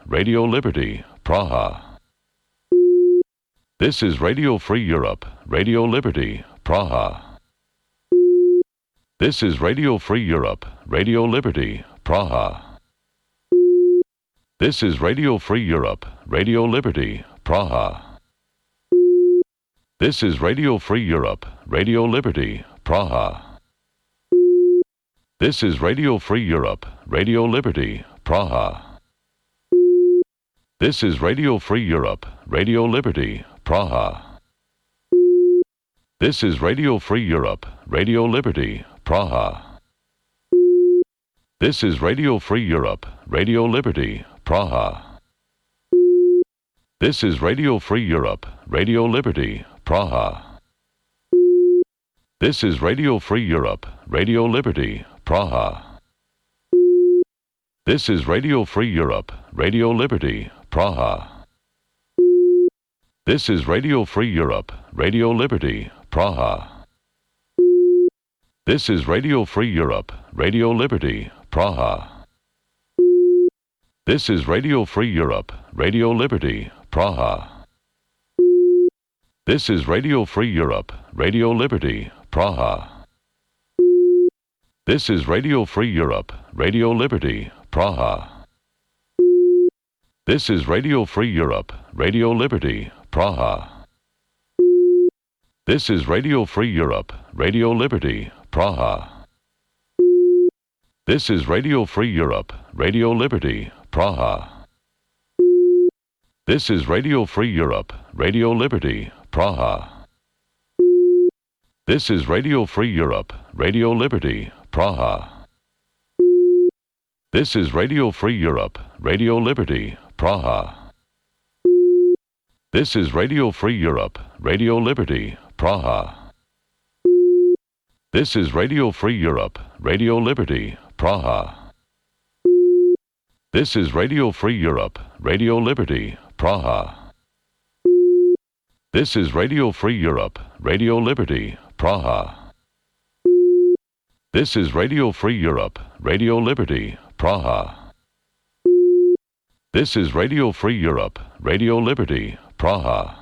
Radio Liberty, Praha. This is Radio Free Europe, Radio Liberty, Praha. This is Radio Free Europe, Radio Liberty, Praha. This is Radio Free Europe, Radio Liberty, Praha. This is Radio Free Europe, Radio Liberty, Praha. This is Radio Free Europe, Radio Liberty, Praha. This is Radio Free Europe, Radio Liberty, Praha. This is Radio Free Europe, Radio Liberty, Praha. This is Radio Free Europe, Radio Liberty, Praha. This is Radio Free Europe, Radio Liberty, Praha. This is Radio Free Europe, Radio Liberty, Praha. This is Radio Free Europe, Radio Liberty, Praha. This is Radio Free Europe, Radio Liberty, Praha. This is Radio Free Europe, Radio Liberty, Praha. This is Radio Free Europe, Radio Liberty, Praha. This is Radio Free Europe, Radio Liberty, Praha. This is Radio Free Europe, Radio Liberty, Praha. This is Radio Free Europe, Radio Liberty, Praha. This is Radio Free Europe, Radio Liberty, Praha. This is Radio Free Europe, Radio Liberty, Praha. This is Radio Free Europe, Radio Liberty, Praha. This is Radio Free Europe, Radio Liberty, Praha. This is Radio Free Europe, Radio Liberty, Praha. This is Radio Free Europe, Radio Liberty, Praha. This is Radio Free Europe, Radio Liberty, Praha. This is Radio Free Europe, Radio Liberty, Praha. This is Radio Free Europe, Radio Liberty, Praha. This is Radio Free Europe, Radio Liberty, Praha. This is Radio Free Europe, Radio Liberty, Praha.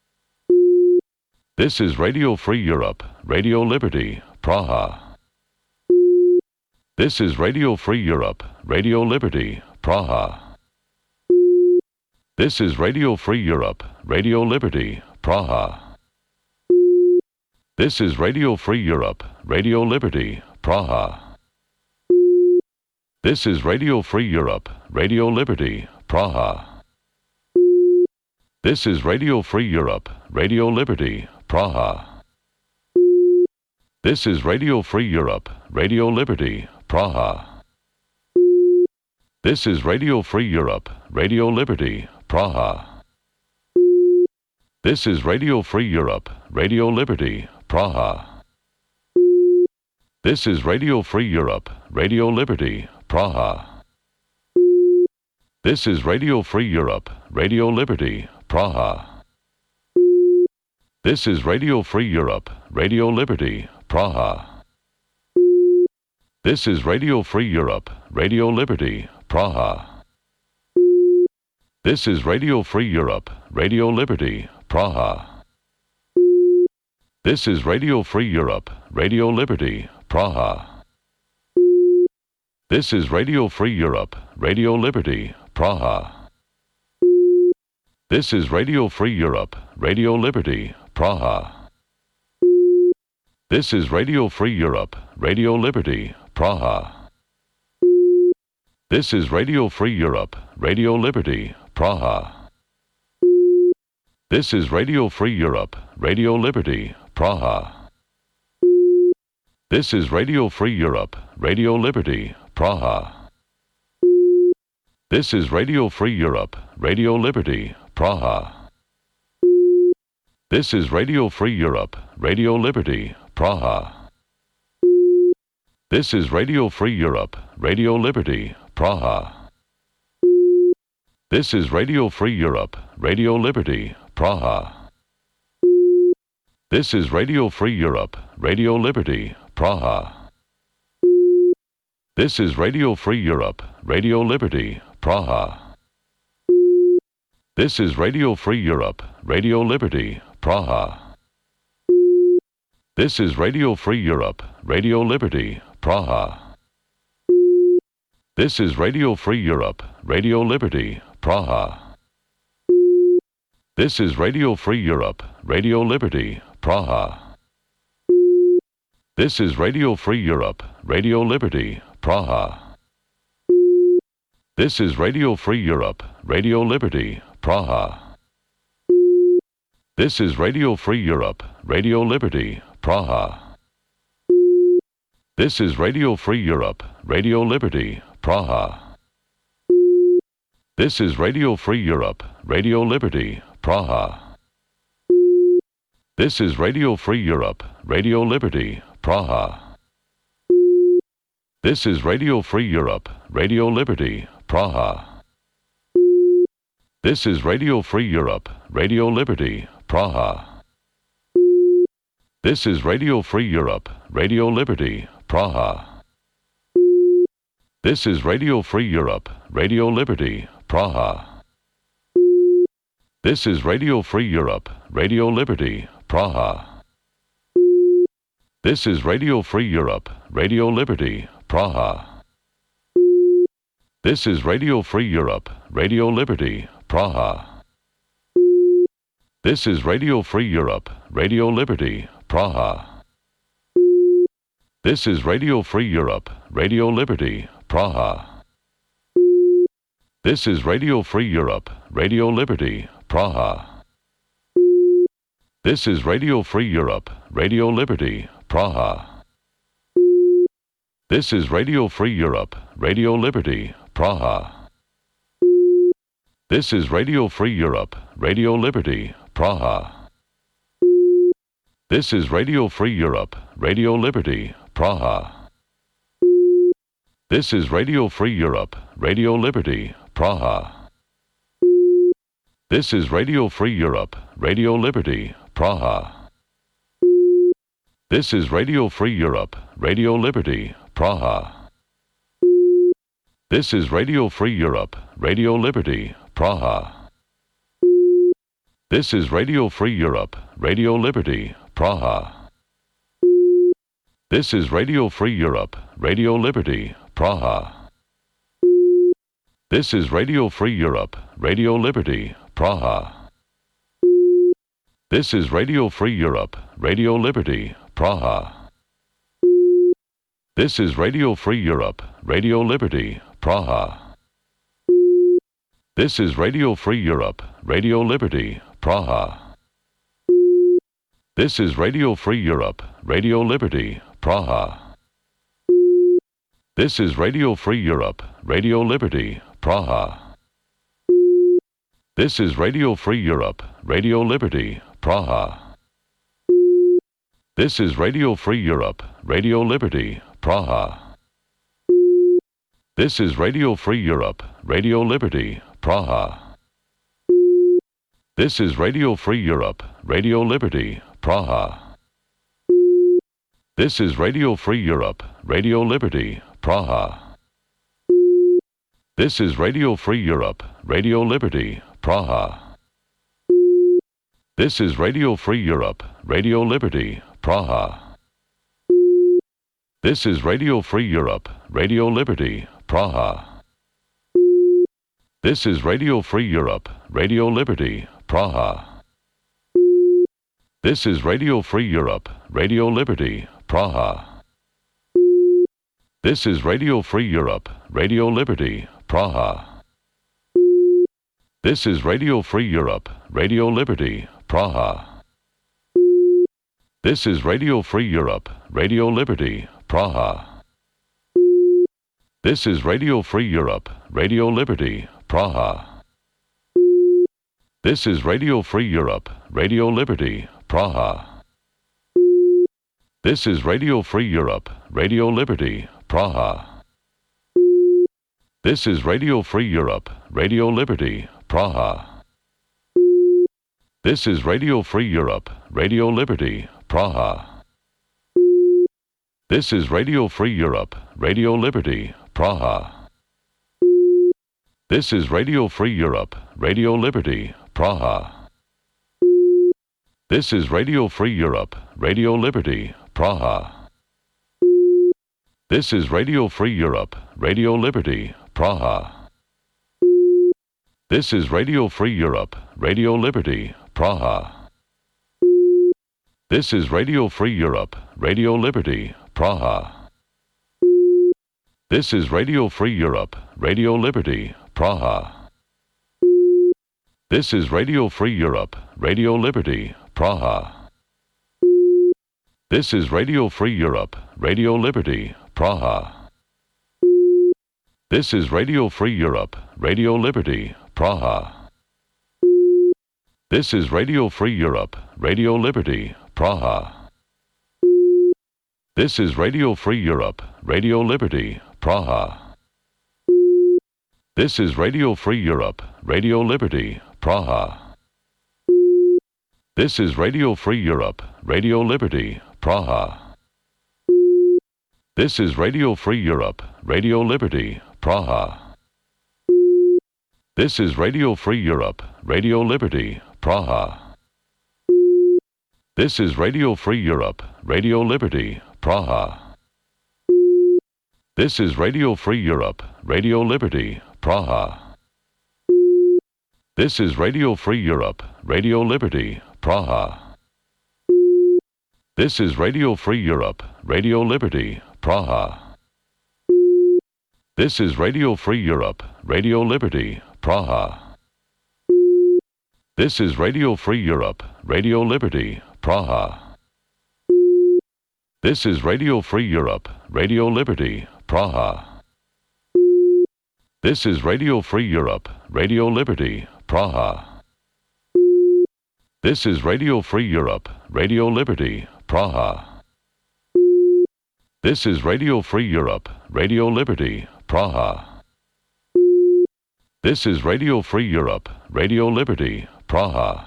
This is Radio Free Europe, Radio Liberty, Praha. This is Radio Free Europe, Radio Liberty, Praha. This is Radio Free Europe, Radio Liberty, Praha. This is Radio Free Europe, Radio Liberty, Praha. This is Radio Free Europe, Radio Liberty, Praha. This is Radio Free Europe, Radio Liberty, Praha. This is Radio Free Europe, Radio Liberty, Praha. This is Radio Free Europe, Radio Liberty, Praha. This is Radio Free Europe, Radio Liberty, Praha. This is Radio Free Europe, Radio Liberty, Praha. This is Radio Free Europe, Radio Liberty, Praha. This is Radio Free Europe, Radio Liberty, Praha. This is Radio Free Europe, Radio Liberty, Praha. This is Radio Free Europe, Radio Liberty, Praha. This is Radio Free Europe, Radio Liberty, Praha. This is Radio Free Europe, Radio Liberty, Praha. This is Radio Free Europe, Radio Liberty, Praha. This is Radio Free Europe, Radio Liberty, Praha. This is Radio Free Europe, Radio Liberty, Praha. This is Radio Free Europe, Radio Liberty, Praha. This is Radio Free Europe, Radio Liberty, Praha. This is Radio Free Europe, Radio Liberty, Praha. This is Radio Free Europe, Radio Liberty, Praha. This is Radio Free Europe, Radio Liberty, Praha. This is Radio Free Europe, Radio Liberty, Praha. This is Radio Free Europe, Radio Liberty, Praha. This is Radio Free Europe, Radio Liberty, Praha. This is Radio Free Europe, Radio Liberty, Praha. This is Radio Free Europe, Radio Liberty, Praha. This is Radio Free Europe, Radio Liberty, Praha. This is Radio Free Europe, Radio Liberty, Praha. This is Radio Free Europe, Radio Liberty, Praha. This is Radio Free Europe, Radio Liberty, Praha. This is Radio Free Europe, Radio Liberty, Praha. This is Radio Free Europe, Radio Liberty, Praha. This is Radio Free Europe, Radio Liberty, Praha. This is Radio Free Europe, Radio Liberty, Praha. This is Radio Free Europe, Radio Liberty, Praha. This is Radio Free Europe, Radio Liberty, Praha. This is Radio Free Europe, Radio Liberty, Praha. This is Radio Free Europe, Radio Liberty, Praha. This is Radio Free Europe, Radio Liberty, Praha. This is Radio Free Europe, Radio Liberty, Praha. This is Radio Free Europe, Radio Liberty, Praha. This is Radio Free Europe, Radio Liberty, Praha. This is Radio Free Europe, Radio Liberty, Praha. This is Radio Free Europe, Radio Liberty, Praha. This is Radio Free Europe, Radio Liberty, Praha. This is Radio Free Europe, Radio Liberty, Praha. This is Radio Free Europe, Radio Liberty, Praha. This is Radio Free Europe, Radio Liberty, Praha. This is Radio Free Europe, Radio Liberty, Praha. This is Radio Free Europe, Radio Liberty, Praha. This is Radio Free Europe, Radio Liberty, Praha. This is Radio Free Europe, Radio Liberty, Praha. This is Radio Free Europe, Radio Liberty, Praha. This is Radio Free Europe, Radio Liberty, Praha. This is Radio Free Europe, Radio Liberty, Praha. This is Radio Free Europe, Radio Liberty, Praha. This is Radio Free Europe, Radio Liberty, Praha. This is Radio Free Europe, Radio Liberty, Praha. This is Radio Free Europe, Radio Liberty, Praha. This is Radio Free Europe, Radio Liberty, Praha. This is Radio Free Europe, Radio Liberty, Praha. This is Radio Free Europe, Radio Liberty, Praha. This is Radio Free Europe, Radio Liberty, Praha. This is Radio Free Europe, Radio Liberty, Praha. This is Radio Free Europe, Radio Liberty, Praha. This is Radio Free Europe, Radio Liberty, Praha. This is Radio Free Europe, Radio Liberty, Praha. This is Radio Free Europe, Radio Liberty, Praha. This is Radio Free Europe, Radio Liberty, Praha. This is Radio Free Europe, Radio Liberty, Praha. This is Radio Free Europe, Radio Liberty, Praha. This is Radio Free Europe, Radio Liberty, Praha. This is Radio Free Europe, Radio Liberty, Praha. This is Radio Free Europe, Radio Liberty, Praha. This is Radio Free Europe, Radio Liberty, Praha. This is Radio Free Europe, Radio Liberty, Praha. This is Radio Free Europe, Radio Liberty, Praha. This is Radio Free Europe, Radio Liberty, Praha. This is Radio Free Europe, Radio Liberty, Praha. This is Radio Free Europe, Radio Liberty, Praha. This is Radio Free Europe, Radio Liberty, Praha. This is Radio Free Europe, Radio Liberty, Praha. This is Radio Free Europe, Radio Liberty, Praha. This is Radio Free Europe, Radio Liberty, Praha. This is Radio Free Europe, Radio Liberty, Praha. This is Radio Free Europe, Radio Liberty, Praha. This is Radio Free Europe, Radio Liberty, Praha. This is Radio Free Europe, Radio Liberty, Praha. This is Radio Free Europe, Radio Liberty, Praha. This is Radio Free Europe, Radio Liberty, Praha. This is Radio Free Europe, Radio Liberty, Praha. This is Radio Free Europe, Radio Liberty, Praha. This is Radio Free Europe, Radio Liberty, Praha. This is Radio Free Europe, Radio Liberty, Praha. This is Radio Free Europe, Radio Liberty, Praha. This is Radio Free Europe, Radio Liberty, Praha. This is Radio Free Europe, Radio Liberty, Praha. This is Radio Free Europe, Radio Liberty, Praha. This is Radio Free Europe, Radio Liberty, Praha. This is Radio Free Europe, Radio Liberty, Praha. This is Radio Free Europe, Radio Liberty, Praha. This is Radio Free Europe, Radio Liberty, Praha. This is Radio Free Europe, Radio Liberty, Praha. This is Radio Free Europe, Radio Liberty, Praha. This is Radio Free Europe, Radio Liberty, Praha.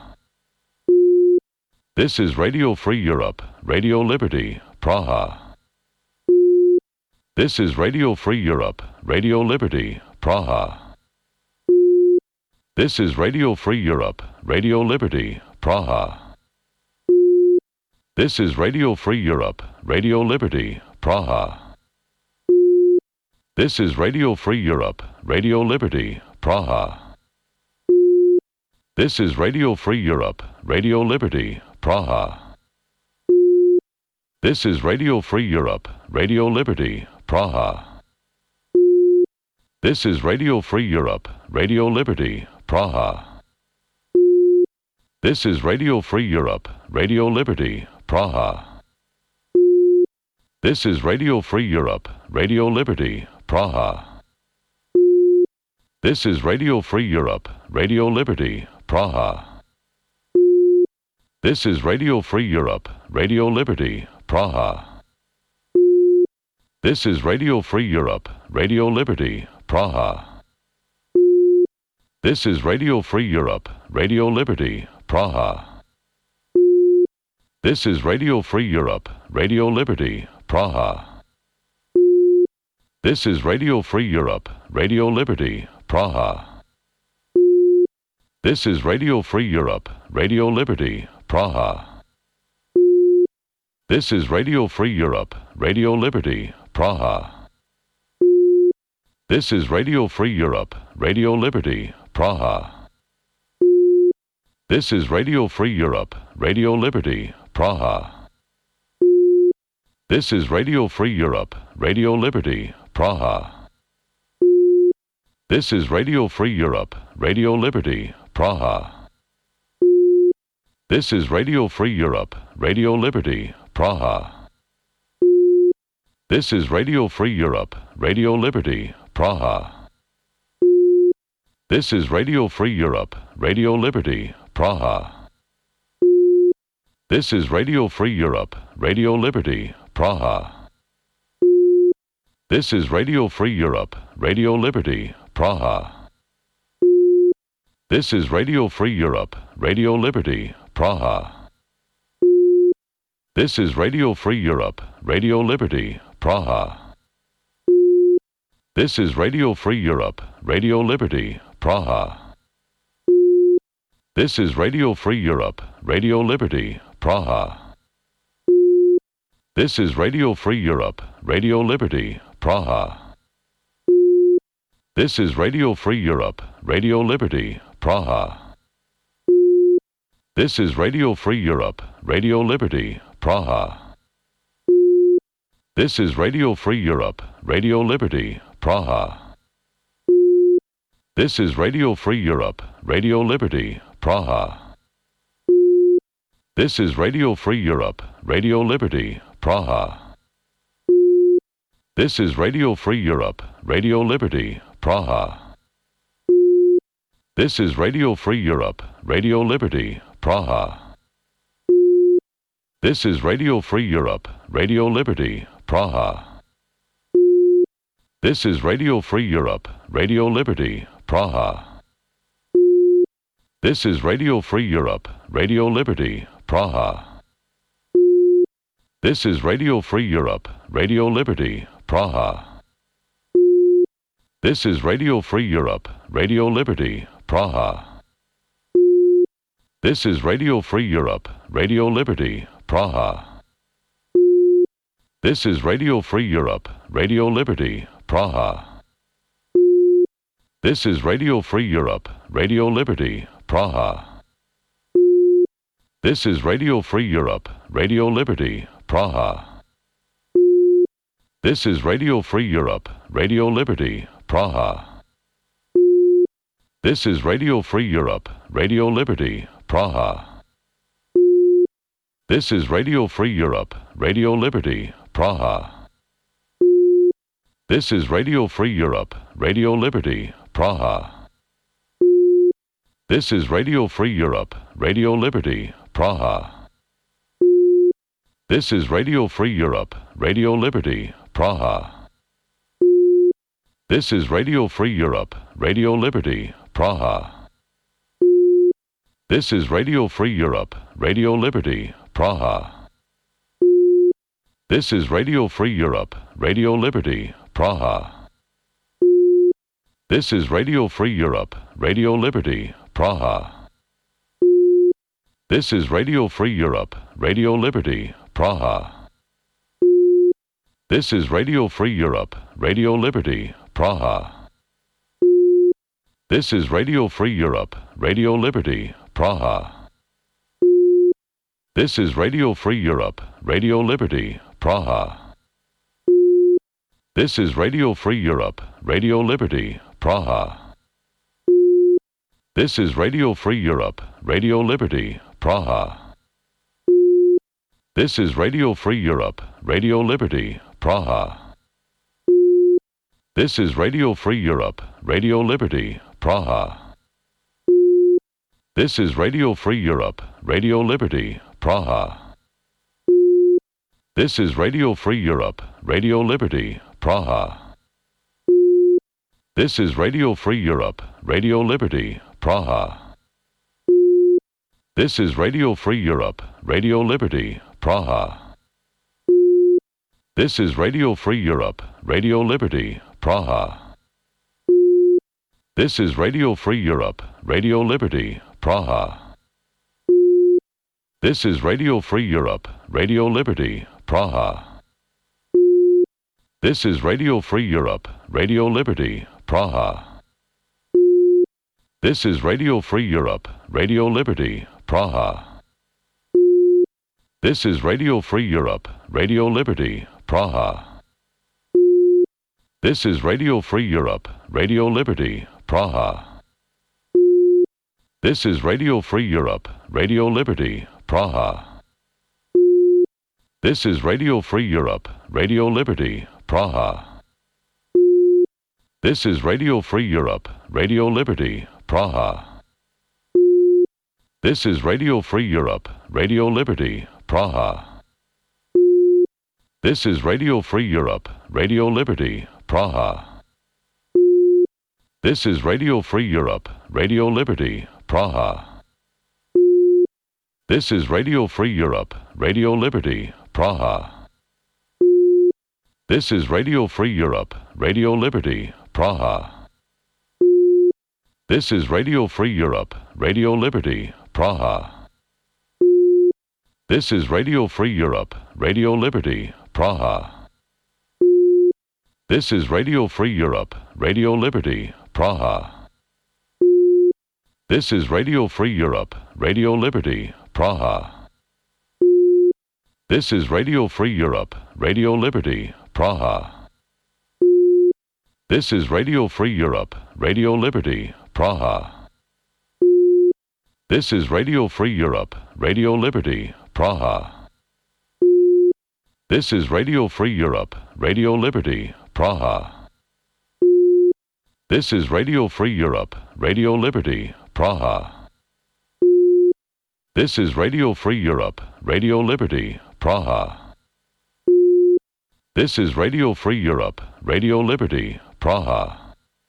This is Radio Free Europe, Radio Liberty, Praha. This is Radio Free Europe, Radio Liberty, Praha. This is Radio Free Europe, Radio Liberty, Praha. This is Radio Free Europe, Radio Liberty, Praha. This is Radio Free Europe, Radio Liberty, Praha. This is Radio Free Europe, Radio Liberty, Praha. This is Radio Free Europe, Radio Liberty, Praha. This is Radio Free Europe, Radio Liberty, Praha. This is Radio Free Europe, Radio Liberty, Praha. This is Radio Free Europe, Radio Liberty, Praha. This is Radio Free Europe, Radio Liberty, Praha. This is Radio Free Europe, Radio Liberty, Praha. This is Radio Free Europe, Radio Liberty, Praha. This is Radio Free Europe, Radio Liberty, Praha. This is Radio Free Europe, Radio Liberty, Praha. This is Radio Free Europe, Radio Liberty, Praha. This is Radio Free Europe, Radio Liberty, Praha. This is Radio Free Europe, Radio Liberty, Praha. This is Radio Free Europe, Radio Liberty, Praha. This is Radio Free Europe, Radio Liberty, Praha. This is Radio Free Europe, Radio Liberty, Praha. This is Radio Free Europe, Radio Liberty, Praha. This is Radio Free Europe, Radio Liberty, Praha. This is Radio Free Europe, Radio Liberty, Praha. This is Radio Free Europe, Radio Liberty, Praha. This is Radio Free Europe, Radio Liberty, Praha. This is Radio Free Europe, Radio Liberty, Praha. This is Radio Free Europe, Radio Liberty, Praha. This is Radio Free Europe, Radio Liberty, Praha. This is Radio Free Europe, Radio Liberty, Praha. This is Radio Free Europe, Radio Liberty, Praha. This is Radio Free Europe, Radio Liberty, Praha. This is Radio Free Europe, Radio Liberty, Praha. This is Radio Free Europe, Radio Liberty, Praha. This is Radio Free Europe, Radio Liberty, Praha. This is Radio Free Europe, Radio Liberty, Praha. This is Radio Free Europe, Radio Liberty, Praha. This is Radio Free Europe, Radio Liberty, Praha. This is Radio Free Europe, Radio Liberty, Praha. This is Radio Free Europe, Radio Liberty, Praha. This is Radio Free Europe, Radio Liberty, Praha. This is Radio Free Europe, Radio Liberty, Praha. This is Radio Free Europe, Radio Liberty, Praha. This is Radio Free Europe, Radio Liberty, Praha. This is Radio Free Europe, Radio Liberty, Praha. This is Radio Free Europe, Radio Liberty, Praha. This is Radio Free Europe, Radio Liberty, Praha. This is Radio Free Europe, Radio Liberty, Praha. This is Radio Free Europe, Radio Liberty, Praha. This is Radio Free Europe, Radio Liberty, Praha. This is Radio Free Europe, Radio Liberty, Praha. This is Radio Free Europe, Radio Liberty, Praha. This is Radio Free Europe, Radio Liberty, Praha. This is Radio Free Europe, Radio Liberty, Praha. This is Radio Free Europe, Radio Liberty, Praha. This is Radio Free Europe, Radio Liberty, Praha. This is Radio Free Europe, Radio Liberty, Praha. This is Radio Free Europe, Radio Liberty, Praha. This is Radio Free Europe, Radio Liberty, Praha. This is Radio Free Europe, Radio Liberty, Praha. This is Radio Free Europe, Radio Liberty, Praha. This is Radio Free Europe, Radio Liberty, Praha. This is Radio Free Europe, Radio Liberty, Praha. This is Radio Free Europe, Radio Liberty, Praha. This is Radio Free Europe, Radio Liberty, Praha. This is Radio Free Europe, Radio Liberty, Praha. This is Radio Free Europe, Radio Liberty, Praha. This is Radio Free Europe, Radio Liberty, Praha. This is Radio Free Europe, Radio Liberty, Praha. This is Radio Free Europe, Radio Liberty, Praha. This is Radio Free Europe, Radio Liberty, Praha. This is Radio Free Europe, Radio Liberty, Praha. This is Radio Free Europe, Radio Liberty, Praha. This is Radio Free Europe, Radio Liberty, Praha. This is Radio Free Europe, Radio Liberty, Praha. This is Radio Free Europe, Radio Liberty, Praha. This is Radio Free Europe, Radio Liberty, Praha. This is Radio Free Europe, Radio Liberty, Praha. This is Radio Free Europe, Radio Liberty, Praha. This is Radio Free Europe, Radio Liberty, Praha. This is Radio Free Europe, Radio Liberty, Praha. This is Radio Free Europe, Radio Liberty, Praha. This is Radio Free Europe, Radio Liberty, Praha. This is Radio Free Europe, Radio Liberty, Praha. This is Radio Free Europe, Radio Liberty, Praha. This is Radio Free Europe, Radio Liberty, Praha. This is Radio Free Europe, Radio Liberty, Praha. This is Radio Free Europe, Radio Liberty, Praha. This is Radio Free Europe, Radio Liberty, Praha. This is Radio Free Europe, Radio Liberty, Praha. This is Radio Free Europe, Radio Liberty, Praha. This is Radio Free Europe, Radio Liberty, Praha. This is Radio Free Europe, Radio Liberty, Praha. This is Radio Free Europe, Radio Liberty, Praha. This is Radio Free Europe, Radio Liberty, Praha. This is Radio Free Europe, Radio Liberty, Praha.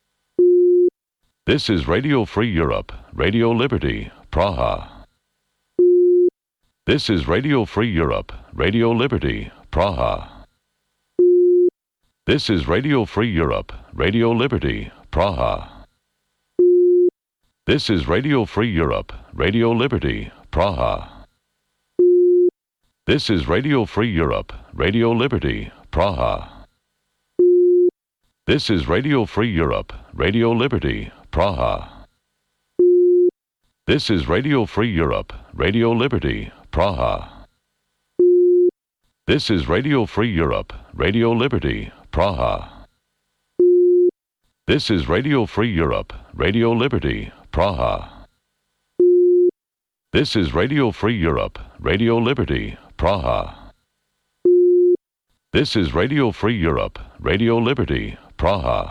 This is Radio Free Europe, Radio Liberty, Praha. This is Radio Free Europe, Radio Liberty, Praha. This is Radio Free Europe, Radio Liberty, Praha. This is Radio Free Europe, Radio Liberty, Praha. This is Radio Free Europe, Radio Liberty, Praha. This is Radio Free Europe, Radio Liberty, Praha. This is Radio Free Europe, Radio Liberty, Praha. This is Radio Free Europe, Radio Liberty, Praha. This is Radio Free Europe, Radio Liberty, Praha. This is Radio Free Europe, Radio Liberty, Praha. This is Radio Free Europe, Radio Liberty, Praha.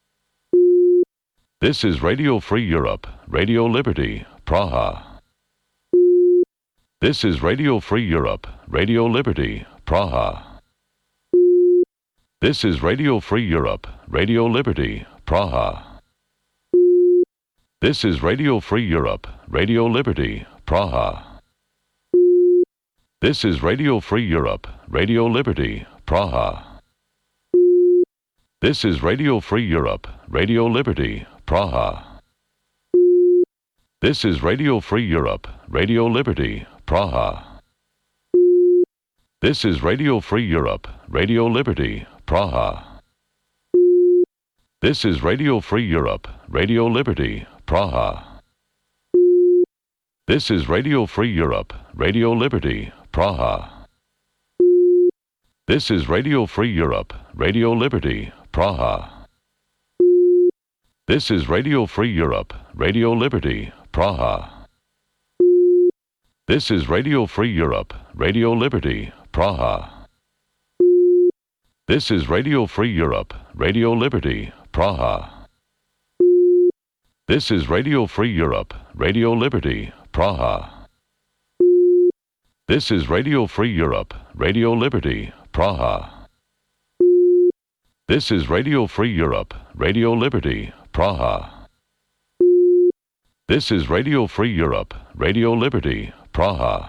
This is Radio Free Europe, Radio Liberty, Praha. This is Radio Free Europe, Radio Liberty, Praha. This is Radio Free Europe, Radio Liberty, Praha. This is Radio Free Europe, Radio Liberty, Praha. This is Radio Free Europe, Radio Liberty, Praha. This is Radio Free Europe, Radio Liberty, Praha. This is Radio Free Europe, Radio Liberty, Praha. This is Radio Free Europe, Radio Liberty, Praha. This is Radio Free Europe, Radio Liberty, Praha. This is Radio Free Europe, Radio Liberty, Praha. This is Radio Free Europe, Radio Liberty, Praha. This is Radio Free Europe, Radio Liberty, Praha. This is Radio Free Europe, Radio Liberty, Praha. This is Radio Free Europe, Radio Liberty, Praha. This is Radio Free Europe, Radio Liberty, Praha. This is Radio Free Europe, Radio Liberty, Praha. This is Radio Free Europe, Radio Liberty, Praha. This is Radio Free Europe, Radio Liberty, Praha.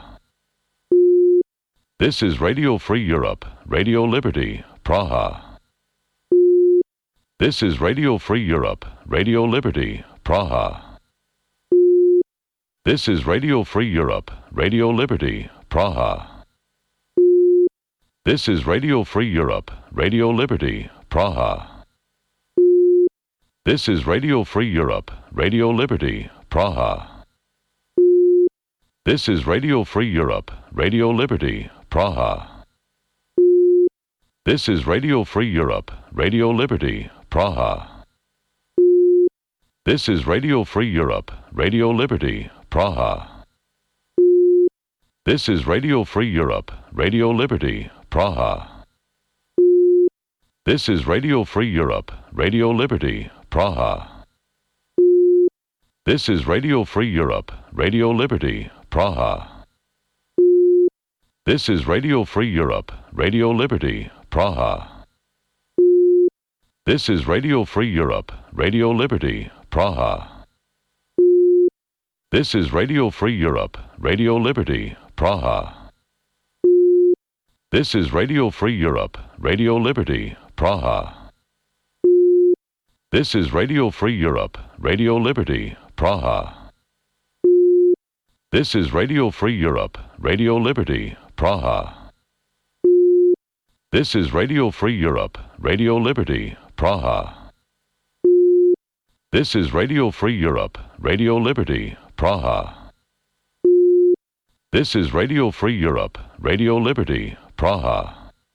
This is Radio Free Europe, Radio Liberty, Praha. This is Radio Free Europe, Radio Liberty, Praha. This is Radio Free Europe, Radio Liberty, Praha. This is Radio Free Europe, Radio Liberty, Praha. This is Radio Free Europe, Radio Liberty, Praha. This is Radio Free Europe, Radio Liberty, Praha. This is Radio Free Europe, Radio Liberty, Praha. This is Radio Free Europe, Radio Liberty, Praha. This is Radio Free Europe, Radio Liberty, Praha. This is Radio Free Europe, Radio Liberty, Praha. This is Radio Free Europe, Radio Liberty, Praha. This is Radio Free Europe, Radio Liberty, Praha. This is Radio Free Europe, Radio Liberty, Praha. This is Radio Free Europe, Radio Liberty, Praha. This is Radio Free Europe, Radio Liberty, Praha. This is Radio Free Europe, Radio Liberty, Praha. This is Radio Free Europe, Radio Liberty, Praha. This is Radio Free Europe, Radio Liberty, Praha. This is Radio Free Europe, Radio Liberty, Praha. This is Radio Free Europe, Radio Liberty, Praha.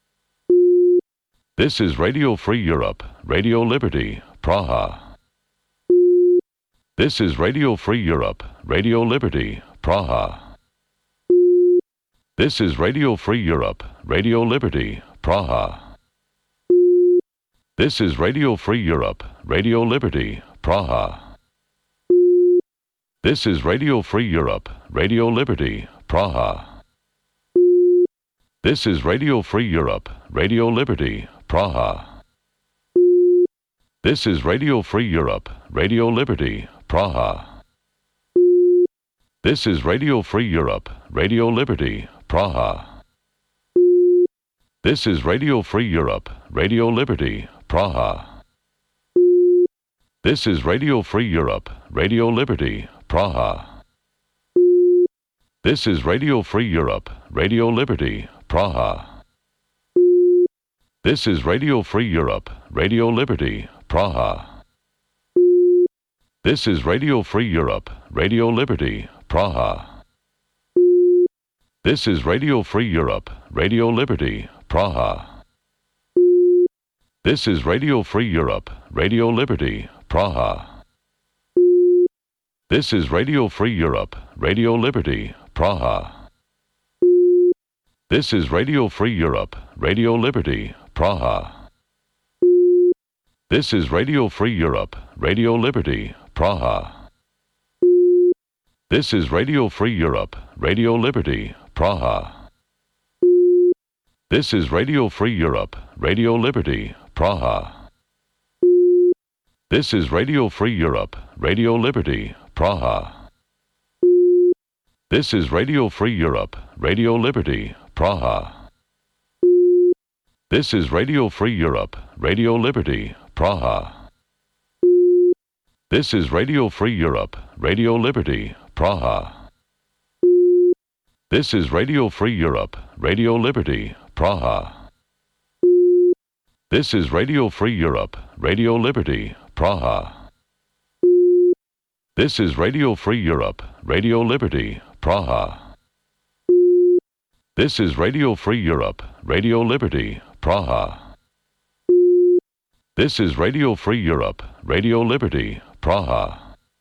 This is Radio Free Europe, Radio Liberty, Praha. This is Radio Free Europe, Radio Liberty, Praha. This is Radio Free Europe, Radio Liberty, Praha. This is Radio Free Europe, Radio Liberty, Praha. This is Radio Free Europe, Radio Liberty, Praha. This is Radio Free Europe, Radio Liberty, Praha. This is Radio Free Europe, Radio Liberty, Praha. This is Radio Free Europe, Radio Liberty, Praha. This is Radio Free Europe, Radio Liberty, Praha. This is Radio Free Europe, Radio Liberty, Praha. This is Radio Free Europe, Radio Liberty, Praha. This is Radio Free Europe, Radio Liberty, Praha. This is Radio Free Europe, Radio Liberty, Praha. This is Radio Free Europe, Radio Liberty, Praha. This is Radio Free Europe, Radio Liberty, Praha. This is Radio Free Europe, Radio Liberty, Praha. This is Radio Free Europe, Radio Liberty, Praha. This is Radio Free Europe, Radio Liberty, Praha. This is Radio Free Europe, Radio Liberty, Praha. This is Radio Free Europe, Radio Liberty, Praha. This is Radio Free Europe, Radio Liberty, Praha. This is Radio Free Europe, Radio Liberty, Praha. This is Radio Free Europe, Radio Liberty, Praha. This is Radio Free Europe, Radio Liberty, Praha. This is Radio Free Europe, Radio Liberty, Praha. This is Radio Free Europe, Radio Liberty, Praha. This is Radio Free Europe, Radio Liberty, Praha. This is Radio Free Europe, Radio Liberty, Praha. This is Radio Free Europe, Radio Liberty, Praha.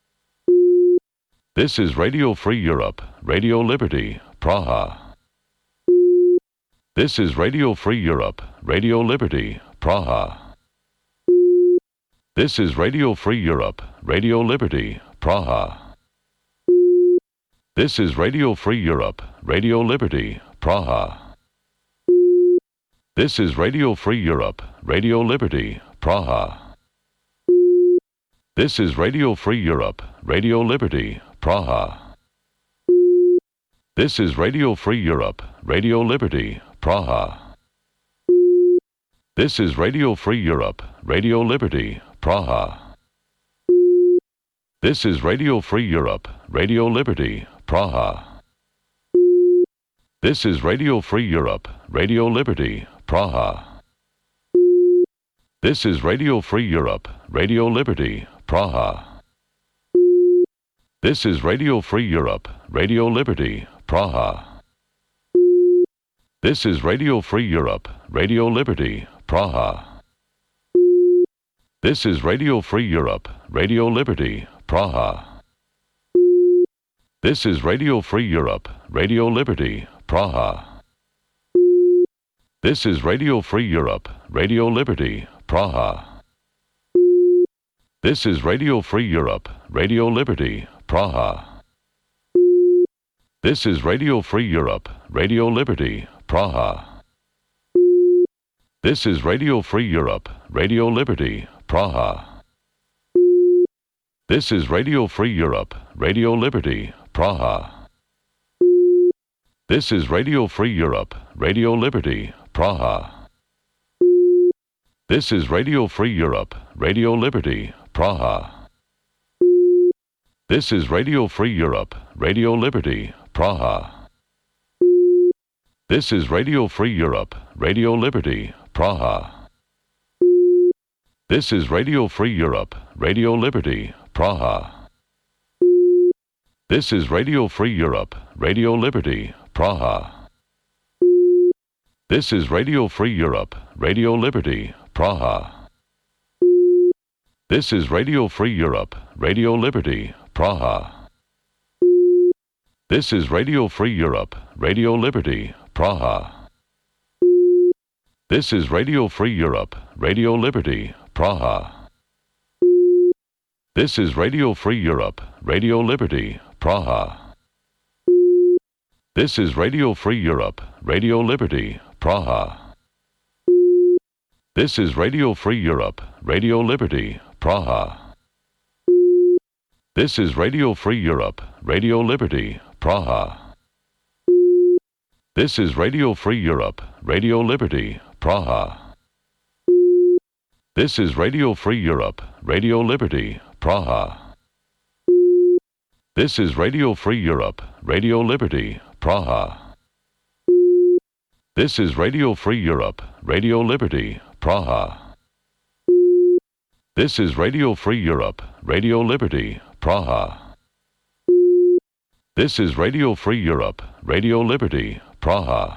This is Radio Free Europe, Radio Liberty, Praha. This is Radio Free Europe, Radio Liberty, Praha. This is Radio Free Europe, Radio Liberty, Praha. This is Radio Free Europe, Radio Liberty, Praha. This is Radio Free Europe, Radio Liberty, Praha. This is Radio Free Europe, Radio Liberty, Praha. This is Radio Free Europe, Radio Liberty, Praha. This is Radio Free Europe, Radio Liberty, Praha. This is Radio Free Europe, Radio Liberty, Praha. This is Radio Free Europe, Radio Liberty, Praha. This is Radio Free Europe, Radio Liberty, Praha. This is Radio Free Europe, Radio Liberty, Praha. This is Radio Free Europe, Radio Liberty, Praha. This is Radio Free Europe, Radio Liberty, Praha. This is Radio Free Europe, Radio Liberty, Praha. This is Radio Free Europe, Radio Liberty, Praha. This is Radio Free Europe, Radio Liberty, Praha. This is Radio Free Europe, Radio Liberty, Praha. This is Radio Free Europe, Radio Liberty, Praha. This is Radio Free Europe, Radio Liberty, Praha. This is Radio Free Europe, Radio Liberty, Praha. This is Radio Free Europe, Radio Liberty, Praha. This is Radio Free Europe, Radio Liberty, Praha. This is Radio Free Europe, Radio Liberty, Praha. This is Radio Free Europe, Radio Liberty, Praha. This is Radio Free Europe, Radio Liberty, Praha. This is Radio Free Europe, Radio Liberty, Praha. This is Radio Free Europe, Radio Liberty, Praha. This is Radio Free Europe, Radio Liberty, Praha. This is Radio Free Europe, Radio Liberty, Praha. This is Radio Free Europe, Radio Liberty, Praha. This is Radio Free Europe, Radio Liberty, Praha. This is Radio Free Europe, Radio Liberty, Praha. This is Radio Free Europe, Radio Liberty, Praha. This is Radio Free Europe, Radio Liberty, Praha. This is Radio Free Europe, Radio Liberty, Praha. This is Radio Free Europe, Radio Liberty, Praha. This is Radio Free Europe, Radio Liberty, Praha. This is Radio Free Europe, Radio Liberty, Praha. This is Radio Free Europe, Radio Liberty, Praha.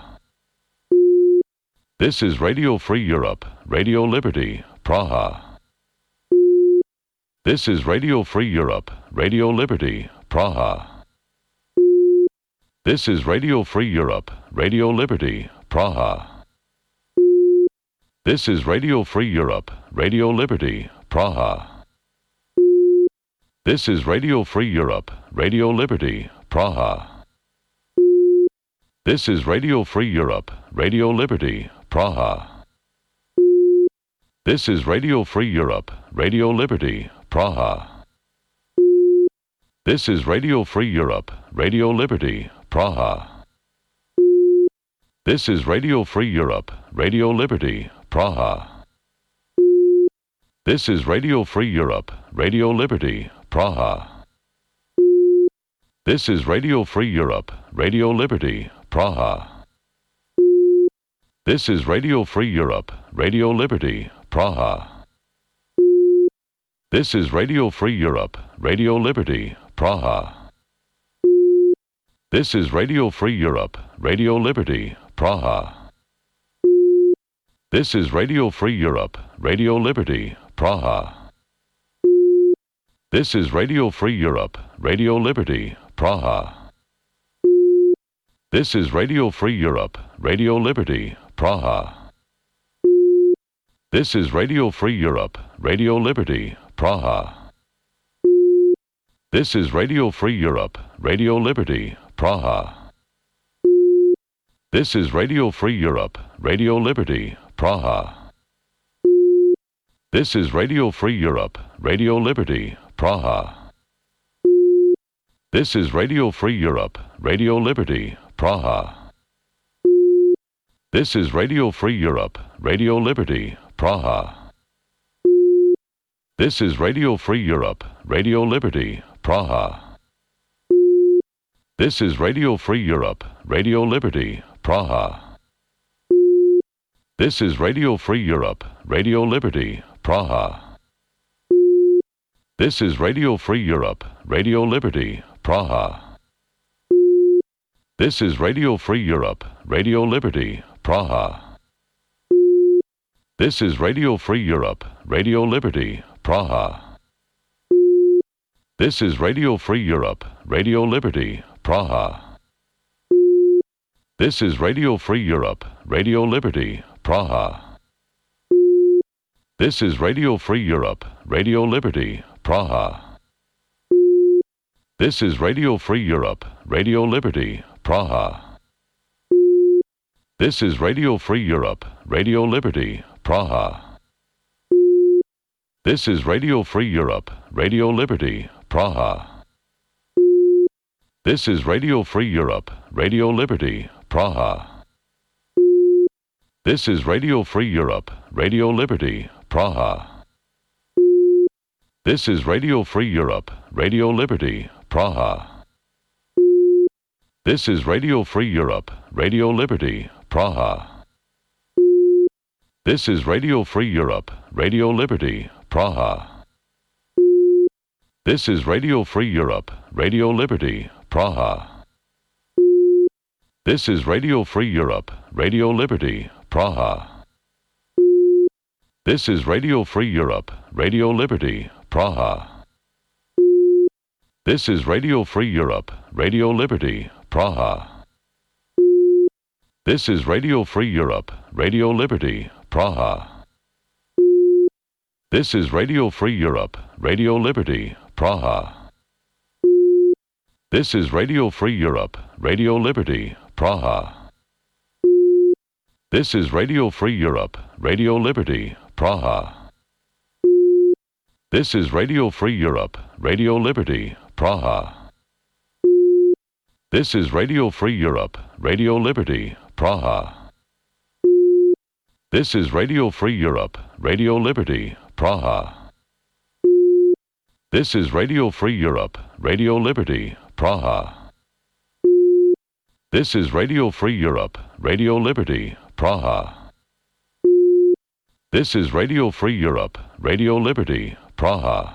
This is Radio Free Europe, Radio Liberty, Praha. This is Radio Free Europe, Radio Liberty, Praha. This is Radio Free Europe, Radio Liberty, Praha. This is Radio Free Europe, Radio Liberty, Praha. This is Radio Free Europe, Radio Liberty, Praha. This is Radio Free Europe, Radio Liberty, Praha. This is Radio Free Europe, Radio Liberty, Praha. This is Radio Free Europe, Radio Liberty, Praha. This is Radio Free Europe, Radio Liberty, Praha. This is Radio Free Europe, Radio Liberty, Praha. This is Radio Free Europe, Radio Liberty, Praha. This is Radio Free Europe, Radio Liberty, Praha. This is Radio Free Europe, Radio Liberty, Praha. This is Radio Free Europe, Radio Liberty, Praha. This is Radio Free Europe, Radio Liberty, Praha. This is Radio Free Europe, Radio Liberty, Praha. This is Radio Free Europe, Radio Liberty, Praha. This is Radio Free Europe, Radio Liberty, Praha. This is Radio Free Europe, Radio Liberty, Praha. This is Radio Free Europe, Radio Liberty, Praha. This is Radio Free Europe, Radio Liberty, Praha. This is Radio Free Europe, Radio Liberty, Praha. This is Radio Free Europe, Radio Liberty, Praha. This is Radio Free Europe, Radio Liberty, Praha. This is Radio Free Europe, Radio Liberty, Praha. This is Radio Free Europe, Radio Liberty, Praha. This is Radio Free Europe, Radio Liberty, Praha. This is Radio Free Europe, Radio Liberty, Praha. This is Radio Free Europe, Radio Liberty, Praha. This is Radio Free Europe, Radio Liberty, Praha. This is Radio Free Europe, Radio Liberty, Praha. This is Radio Free Europe, Radio Liberty, Praha. This is Radio Free Europe, Radio Liberty, Praha. This is Radio Free Europe, Radio Liberty, Praha. This is Radio Free Europe, Radio Liberty, Praha. This is Radio Free Europe, Radio Liberty, Praha. This is Radio Free Europe, Radio Liberty, Praha. This is Radio Free Europe, Radio Liberty, Praha. This is Radio Free Europe, Radio Liberty, Praha. This is Radio Free Europe, Radio Liberty, Praha. This is Radio Free Europe, Radio Liberty, Praha. This is Radio Free Europe, Radio Liberty, Praha. This is Radio Free Europe, Radio Liberty, Praha. This is Radio Free Europe, Radio Liberty, Praha. This is Radio Free Europe, Radio Liberty, Praha. This is Radio Free Europe, Radio Liberty, Praha. This is Radio Free Europe, Radio Liberty, Praha. This is Radio Free Europe, Radio Liberty, Praha. This is Radio Free Europe, Radio Liberty, Praha. This is Radio Free Europe, Radio Liberty, Praha. This is Radio Free Europe, Radio Liberty, Praha. This is Radio Free Europe, Radio Liberty, Praha. This is Radio Free Europe, Radio Liberty, Praha. This is Radio Free Europe, Radio Liberty, Praha.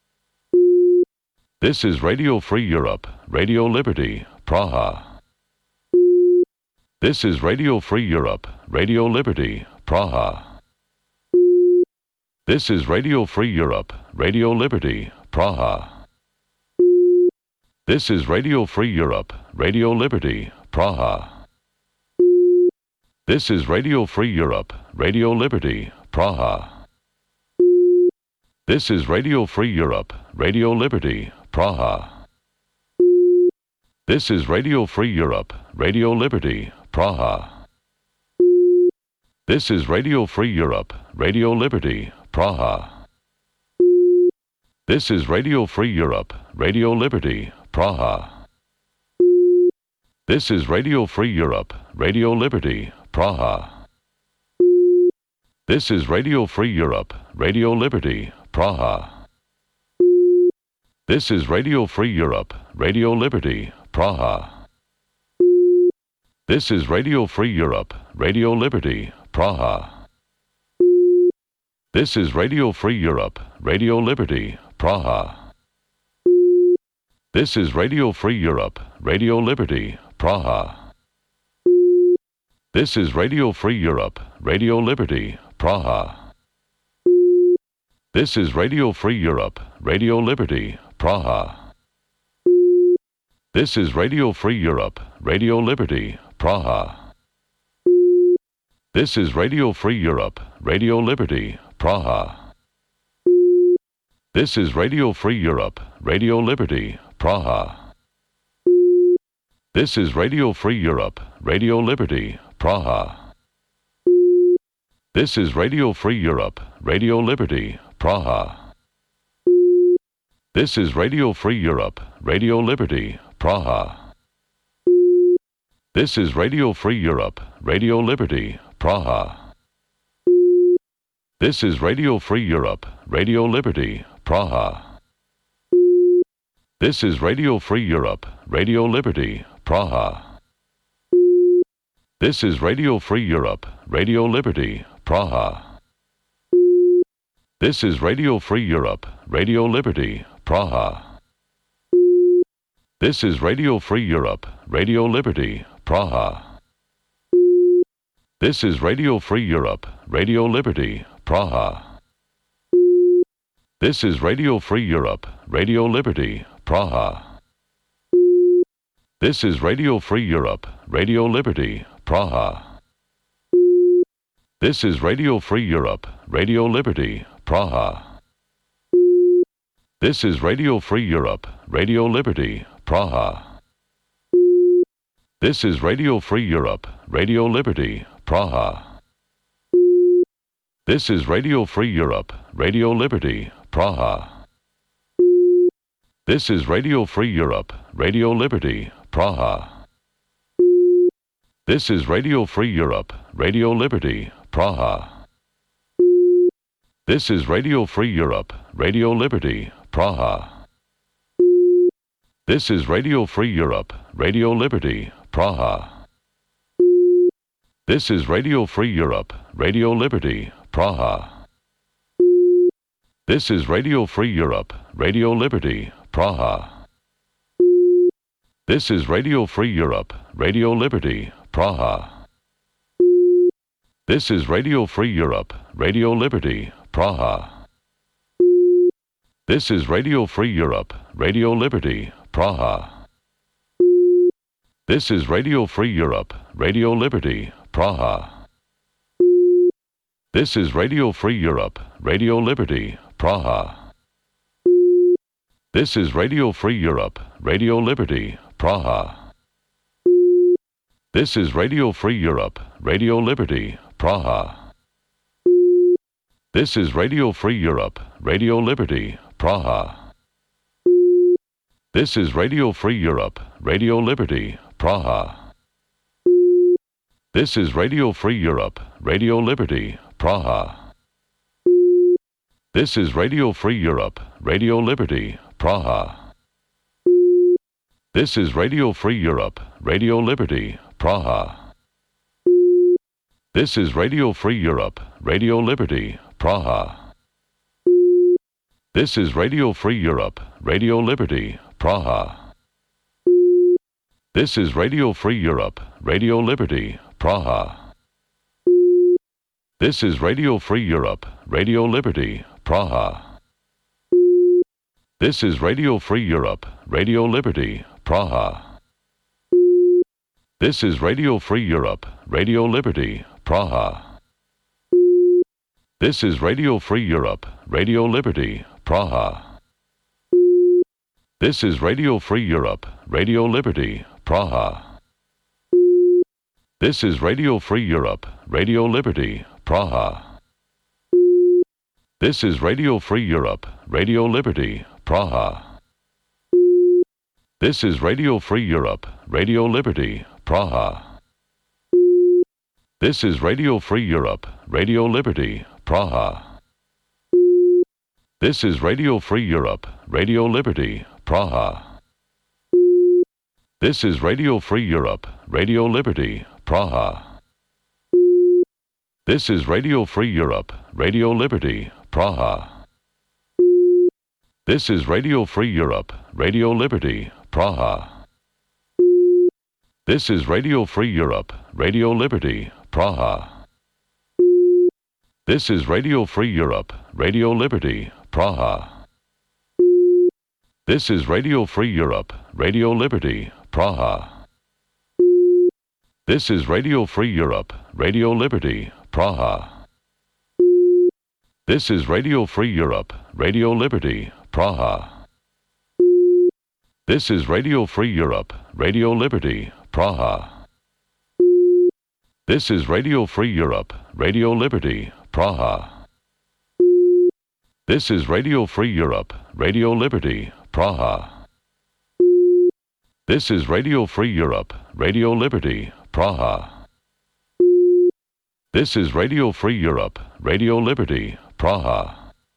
This is Radio Free Europe, Radio Liberty, Praha. This is Radio Free Europe, Radio Liberty, Praha. This is Radio Free Europe, Radio Liberty, Praha. This is Radio Free Europe, Radio Liberty, Praha. This is Radio Free Europe, Radio Liberty, Praha. This is Radio Free Europe, Radio Liberty, Praha. This is Radio Free Europe, Radio Liberty, Praha. This is Radio Free Europe, Radio Liberty, Praha. This is Radio Free Europe, Radio Liberty, Praha. This is Radio Free Europe, Radio Liberty, Praha. This is Radio Free Europe, Radio Liberty, Praha. This is Radio Free Europe, Radio Liberty, Praha. This is Radio Free Europe, Radio Liberty, Praha. This is Radio Free Europe, Radio Liberty, Praha. This is Radio Free Europe, Radio Liberty, Praha. This is Radio Free Europe, Radio Liberty, Praha. This is Radio Free Europe, Radio Liberty, Praha. This is Radio Free Europe, Radio Liberty, Praha. This is Radio Free Europe, Radio Liberty, Praha. This is Radio Free Europe, Radio Liberty, Praha. This is Radio Free Europe, Radio Liberty, Praha. This is Radio Free Europe, Radio Liberty, Praha. This is Radio Free Europe, Radio Liberty, Praha. This is Radio Free Europe, Radio Liberty, Praha. This is Radio Free Europe, Radio Liberty, Praha. This is Radio Free Europe, Radio Liberty, Praha. This is Radio Free Europe, Radio Liberty, Praha. This is Radio Free Europe, Radio Liberty, Praha. This is Radio Free Europe, Radio Liberty, Praha. This is Radio Free Europe, Radio Liberty, Praha. This is Radio Free Europe, Radio Liberty, Praha. This is Radio Free Europe, Radio Liberty, Praha. This is Radio Free Europe, Radio Liberty, Praha. This is Radio Free Europe, Radio Liberty, Praha. This is Radio Free Europe, Radio Liberty, Praha. This is Radio Free Europe, Radio Liberty, Praha. This is Radio Free Europe, Radio Liberty, Praha. This is Radio Free Europe, Radio Liberty, Praha. This is Radio Free Europe, Radio Liberty, Praha. This is Radio Free Europe, Radio Liberty, Praha. This is Radio Free Europe, Radio Liberty, Praha. This is Radio Free Europe, Radio Liberty, Praha. This is Radio Free Europe, Radio Liberty, Praha. This is Radio Free Europe, Radio Liberty, Praha. This is Radio Free Europe, Radio Liberty, Praha. This is Radio Free Europe, Radio Liberty, Praha. This is Radio Free Europe, Radio Liberty, Praha. This is Radio Free Europe, Radio Liberty, Praha. This is Radio Free Europe, Radio Liberty, Praha. This is Radio Free Europe, Radio Liberty, Praha. This is Radio Free Europe, Radio Liberty, Praha. This is Radio Free Europe, Radio Liberty, Praha. This is Radio Free Europe, Radio Liberty, Praha. This is Radio Free Europe, Radio Liberty, Praha. This is Radio Free Europe, Radio Liberty, Praha. This is Radio Free Europe, Radio Liberty, Praha. This is Radio Free Europe, Radio Liberty, Praha. This is Radio Free Europe, Radio Liberty, Praha. This is Radio Free Europe, Radio Liberty, Praha. This is Radio Free Europe, Radio Liberty, Praha. This is Radio Free Europe, Radio Liberty, Praha. This is Radio Free Europe, Radio Liberty, Praha. This is Radio Free Europe, Radio Liberty, Praha. This is Radio Free Europe, Radio Liberty, Praha. This is Radio Free Europe, Radio Liberty, Praha. This is Radio Free Europe, Radio Liberty, Praha. This is Radio Free Europe, Radio Liberty, Praha. This is Radio Free Europe, Radio Liberty, Praha. This is Radio Free Europe, Radio Liberty, Praha. This is Radio Free Europe, Radio Liberty, Praha. This is Radio Free Europe, Radio Liberty, Praha. This is Radio Free Europe, Radio Liberty, Praha. This is Radio Free Europe, Radio Liberty, Praha. This is Radio Free Europe, Radio Liberty, Praha. This is Radio Free Europe, Radio Liberty, Praha. This is Radio Free Europe, Radio Liberty, Praha. This is Radio Free Europe, Radio Liberty, Praha. This is Radio Free Europe, Radio Liberty, Praha. This is Radio Free Europe, Radio Liberty, Praha. This is Radio Free Europe, Radio Liberty, Praha.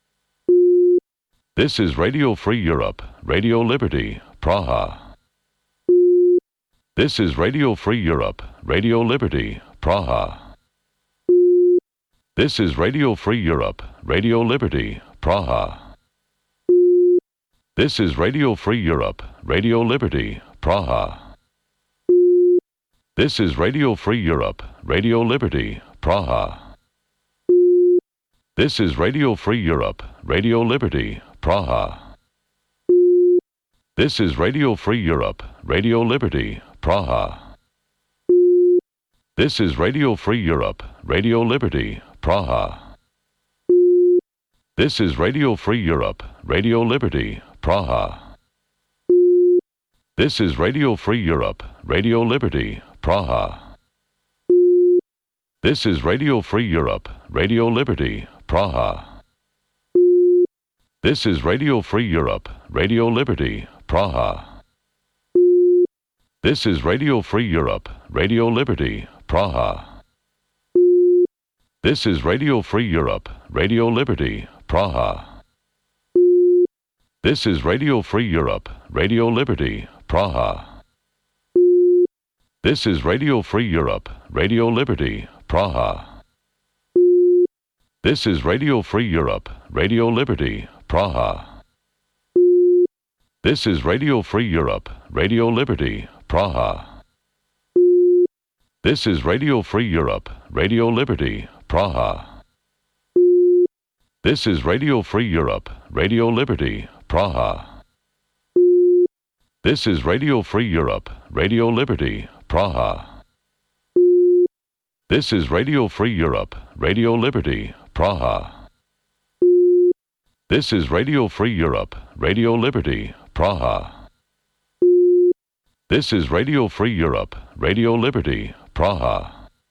This is Radio Free Europe, Radio Liberty, Praha. This is Radio Free Europe, Radio Liberty, Praha. This is Radio Free Europe, Radio Liberty, Praha. This is Radio Free Europe, Radio Liberty, Praha. This is Radio Free Europe, Radio Liberty, Praha. This is Radio Free Europe, Radio Liberty, Praha. This is Radio Free Europe, Radio Liberty, Praha. This is Radio Free Europe, Radio Liberty, Praha. This is Radio Free Europe, Radio Liberty, Praha. This is Radio Free Europe, Radio Liberty, Praha. This is Radio Free Europe, Radio Liberty, Praha. This is Radio Free Europe, Radio Liberty, Praha. This is Radio Free Europe, Radio Liberty, Praha. This is Radio Free Europe, Radio Liberty, Praha. This is Radio Free Europe, Radio Liberty, Praha. This is Radio Free Europe, Radio Liberty, Praha. This is Radio Free Europe, Radio Liberty, Praha. This is Radio Free Europe, Radio Liberty, Praha. This is Radio Free Europe, Radio Liberty, Praha. This is Radio Free Europe, Radio Liberty, Praha. This is Radio Free Europe, Radio Liberty, Praha. This is Radio Free Europe, Radio Liberty, Praha. This is Radio Free Europe, Radio Liberty, Praha. This is Radio Free Europe, Radio Liberty, Praha.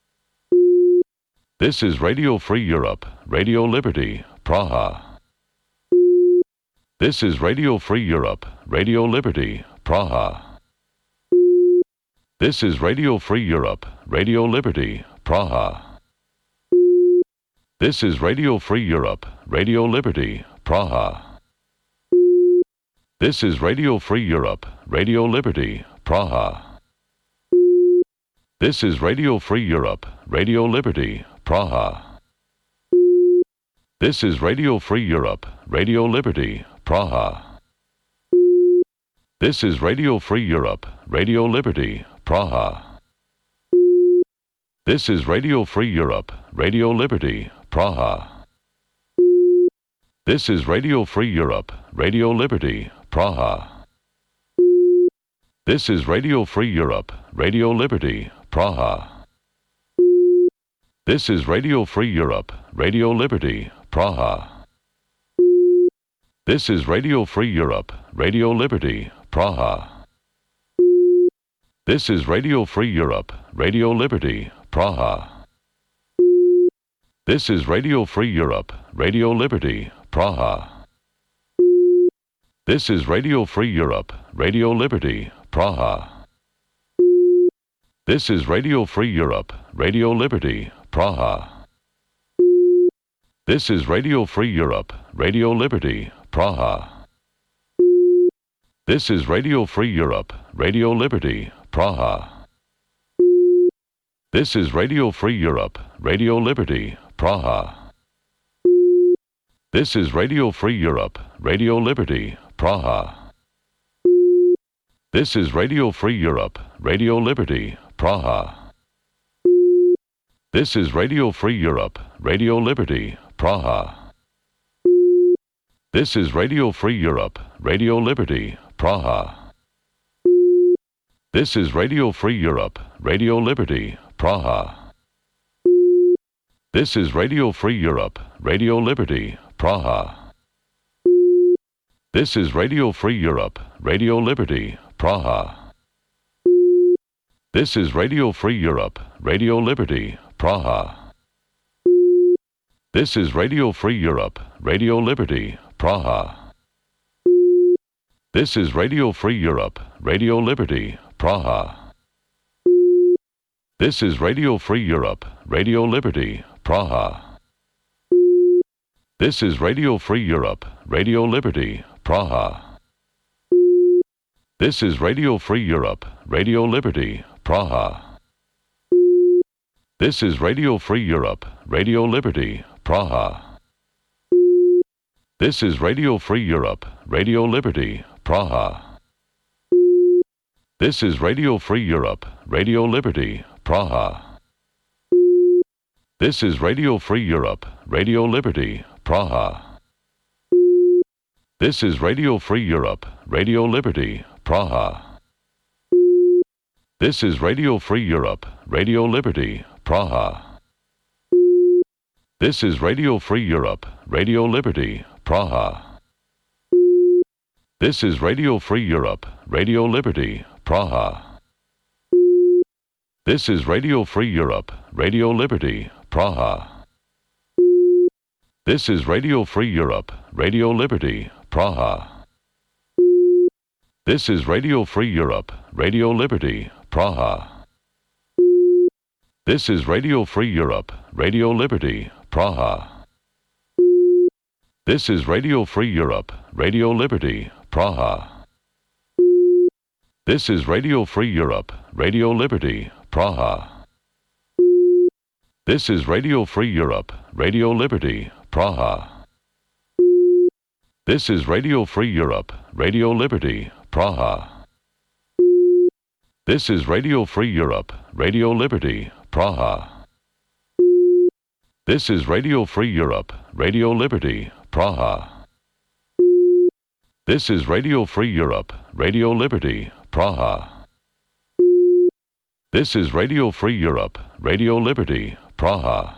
This is Radio Free Europe, Radio Liberty, Praha. This is Radio Free Europe, Radio Liberty, Praha. This is Radio Free Europe, Radio Liberty, Praha. This is Radio Free Europe, Radio Liberty, Praha. This is Radio Free Europe, Radio Liberty, Praha. This is Radio Free Europe, Radio Liberty, Praha. This is Radio Free Europe, Radio Liberty, Praha. This is Radio Free Europe, Radio Liberty, Praha. This is Radio Free Europe, Radio Liberty, Praha. This is Radio Free Europe, Radio Liberty, Praha. This is Radio Free Europe, Radio Liberty, Praha. This is Radio Free Europe, Radio Liberty, Praha. This is Radio Free Europe, Radio Liberty, Praha. This is Radio Free Europe, Radio Liberty, Praha. This is Radio Free Europe, Radio Liberty, Praha. This is Radio Free Europe, Radio Liberty, Praha. This is Radio Free Europe, Radio Liberty, Praha. This is Radio Free Europe, Radio Liberty, Praha. This is Radio Free Europe, Radio Liberty, Praha. This is Radio Free Europe, Radio Liberty, Praha. This is Radio Free Europe, Radio Liberty, Praha. This is Radio Free Europe, Radio Liberty, Praha. This is Radio Free Europe, Radio Liberty, Praha. This is Radio Free Europe, Radio Liberty, Praha. This is Radio Free Europe, Radio Liberty, Praha. This is Radio Free Europe, Radio Liberty, Praha. This is Radio Free Europe, Radio Liberty, Praha. This is Radio Free Europe, Radio Liberty, Praha. This is Radio Free Europe, Radio Liberty, Praha. This is Radio Free Europe, Radio Liberty, Praha. This is Radio Free Europe, Radio Liberty, Praha. This is Radio Free Europe, Radio Liberty, Praha. This is Radio Free Europe, Radio Liberty, Praha. This is Radio Free Europe, Radio Liberty, Praha. This is Radio Free Europe, Radio Liberty, Praha. This is Radio Free Europe, Radio Liberty, Praha. This is Radio Free Europe, Radio Liberty, Praha. This is Radio Free Europe, Radio Liberty, Praha. This is Radio Free Europe, Radio Liberty, Praha. This is Radio Free Europe, Radio Liberty, Praha. This is Radio Free Europe, Radio Liberty, Praha. This is Radio Free Europe, Radio Liberty, Praha. This is Radio Free Europe, Radio Liberty, Praha. This is Radio Free Europe, Radio Liberty, Praha. This is Radio Free Europe, Radio Liberty, Praha. This is Radio Free Europe, Radio Liberty, Praha. This is Radio Free Europe, Radio Liberty, Praha. This is Radio Free Europe, Radio Liberty, Praha. This is Radio Free Europe, Radio Liberty, Praha. This is Radio Free Europe, Radio Liberty, Praha. This is Radio Free Europe, Radio Liberty, Praha. This is Radio Free Europe, Radio Liberty, Praha. This is Radio Free Europe, Radio Liberty, Praha.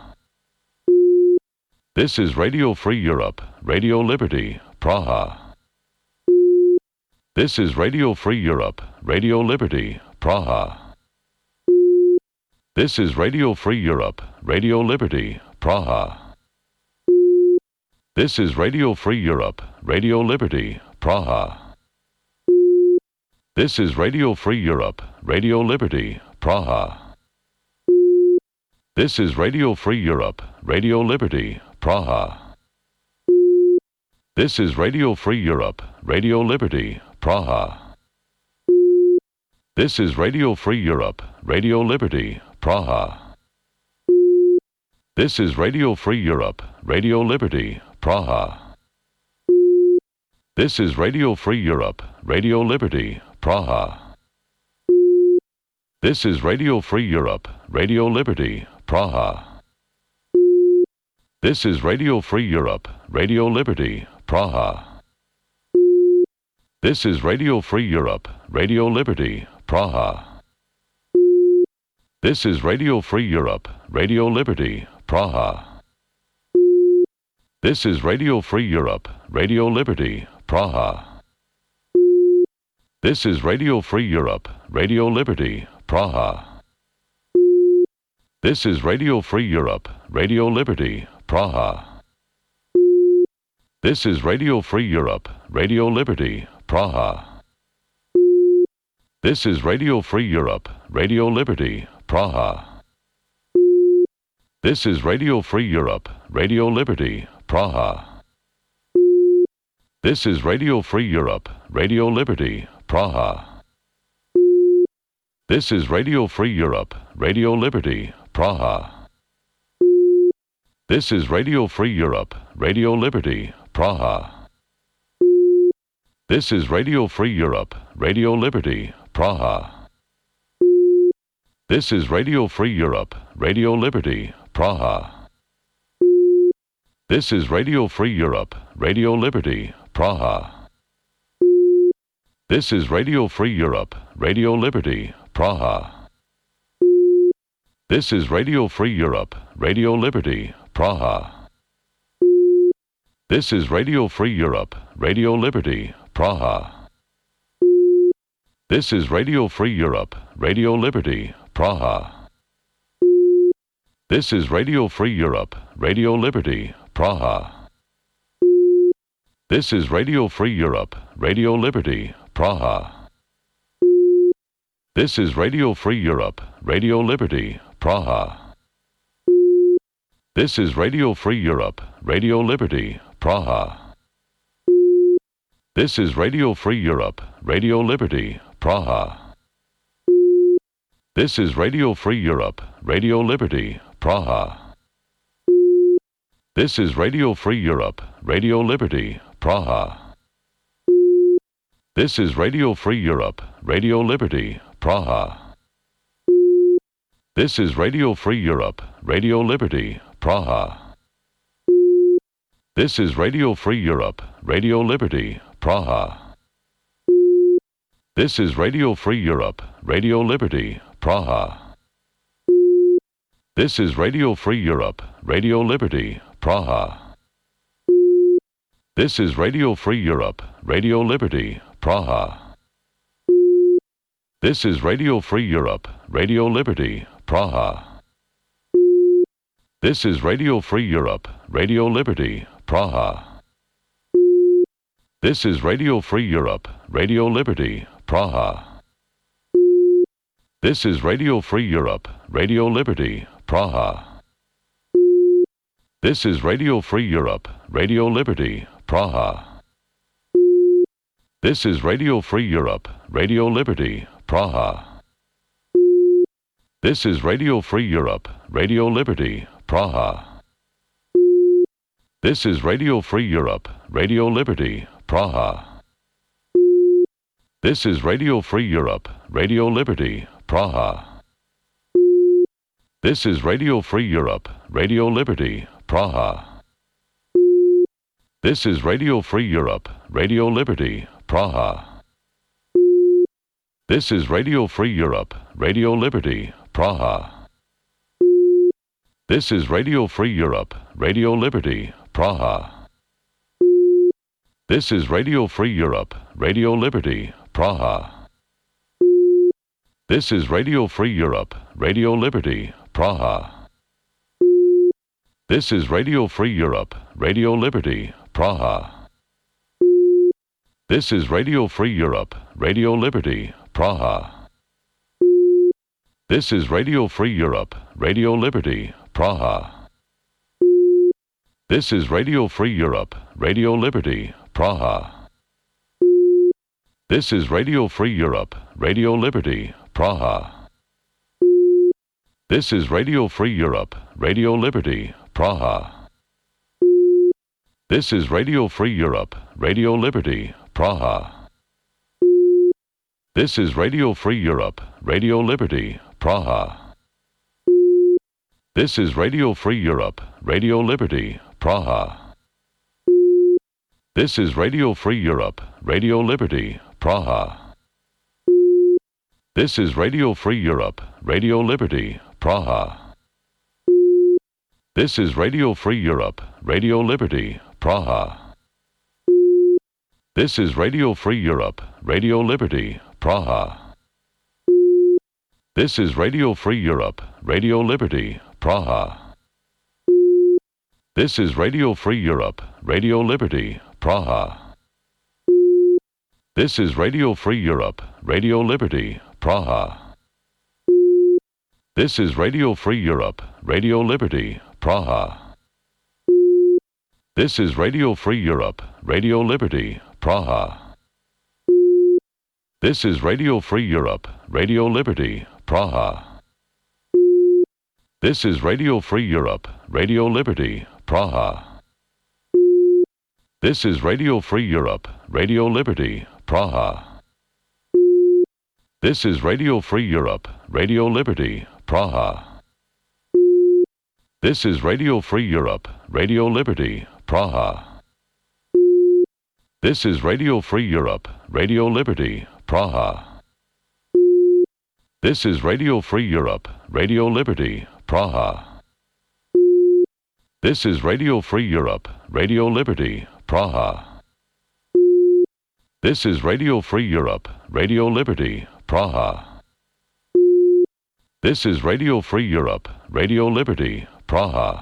This is Radio Free Europe, Radio Liberty, Praha. This is Radio Free Europe, Radio Liberty, Praha. This is Radio Free Europe, Radio Liberty, Praha. This is Radio Free Europe, Radio Liberty, Praha. This is Radio Free Europe, Radio Liberty, Praha. This is Radio Free Europe, Radio Liberty, Praha. This is Radio Free Europe, Radio Liberty, Praha. This is Radio Free Europe, Radio Liberty, Praha. This is Radio Free Europe, Radio Liberty, Praha. This is Radio Free Europe, Radio Liberty, Praha. This is Radio Free Europe, Radio Liberty, Praha. This is Radio Free Europe, Radio Liberty, Praha. This is Radio Free Europe, Radio Liberty, Praha. This is Radio Free Europe, Radio Liberty, Praha. This is Radio Free Europe, Radio Liberty, Praha. This is Radio Free Europe, Radio Liberty, Praha. This is Radio Free Europe, Radio Liberty, Praha. This is Radio Free Europe, Radio Liberty, Praha. This is Radio Free Europe, Radio Liberty, Praha. This is Radio Free Europe, Radio Liberty, Praha. This is Radio Free Europe, Radio Liberty, Praha. This is Radio Free Europe, Radio Liberty, Praha. This is Radio Free Europe, Radio Liberty, Praha. This is Radio Free Europe, Radio Liberty, Praha. This is Radio Free Europe, Radio Liberty, Praha. This is Radio Free Europe, Radio Liberty, Praha. This is Radio Free Europe, Radio Liberty, Praha. This is Radio Free Europe, Radio Liberty, Praha. This is Radio Free Europe, Radio Liberty, Praha. This is Radio Free Europe, Radio Liberty, Praha. This is Radio Free Europe, Radio Liberty, Praha. This is Radio Free Europe, Radio Liberty, Praha. This is Radio Free Europe, Radio Liberty, Praha. This is Radio Free Europe, Radio Liberty, Praha. This is Radio Free Europe, Radio Liberty, Praha. This is Radio Free Europe, Radio Liberty, Praha. This is Radio Free Europe, Radio Liberty, Praha. This is Radio Free Europe, Radio Liberty, Praha. This is Radio Free Europe, Radio Liberty, Praha. This is Radio Free Europe, Radio Liberty, Praha. This is Radio Free Europe, Radio Liberty, Praha. This is Radio Free Europe, Radio Liberty, Praha. This is Radio Free Europe, Radio Liberty, Praha. This is Radio Free Europe, Radio Liberty, Praha. This is Radio Free Europe, Radio Liberty, Praha. This is Radio Free Europe, Radio Liberty, Praha. This is Radio Free Europe, Radio Liberty, Praha. This is Radio Free Europe, Radio Liberty, Praha. This is Radio Free Europe, Radio Liberty, Praha. This is Radio Free Europe, Radio Liberty, Praha. This is Radio Free Europe, Radio Liberty, Praha. This is Radio Free Europe, Radio Liberty, Praha. This is Radio Free Europe, Radio Liberty, Praha. This is Radio Free Europe, Radio Liberty, Praha. This is Radio Free Europe, Radio Liberty, Praha. This is Radio Free Europe, Radio Liberty, Praha. This is Radio Free Europe, Radio Liberty, Praha. This is Radio Free Europe, Radio Liberty, Praha. This is Radio Free Europe, Radio Liberty, Praha. This is Radio Free Europe, Radio Liberty, Praha. This is Radio Free Europe, Radio Liberty, Praha. This is Radio Free Europe, Radio Liberty, Praha. This is Radio Free Europe, Radio Liberty, Praha. This is Radio Free Europe, Radio Liberty, Praha. This is Radio Free Europe, Radio Liberty, Praha. This is Radio Free Europe, Radio Liberty, Praha. This is Radio Free Europe, Radio Liberty, Praha. This is Radio Free Europe, Radio Liberty, Praha. This is Radio Free Europe, Radio Liberty, Praha. This is Radio Free Europe, Radio Liberty, Praha. This is Radio Free Europe, Radio Liberty, Praha. This is Radio Free Europe, Radio Liberty, Praha. This is Radio Free Europe, Radio Liberty, Praha. This is Radio Free Europe, Radio Liberty, Praha. This is Radio Free Europe, Radio Liberty, Praha. This is Radio Free Europe, Radio Liberty, Praha. This is Radio Free Europe, Radio Liberty, Praha. This is Radio Free Europe, Radio Liberty, Praha. This is Radio Free Europe, Radio Liberty, Praha. This is Radio Free Europe, Radio Liberty, Praha. This is Radio Free Europe, Radio Liberty, Praha. This is Radio Free Europe, Radio Liberty, Praha. This is Radio Free Europe, Radio Liberty, Praha. This is Radio Free Europe, Radio Liberty, Praha. This is Radio Free Europe, Radio Liberty, Praha. This is Radio Free Europe, Radio Liberty, Praha.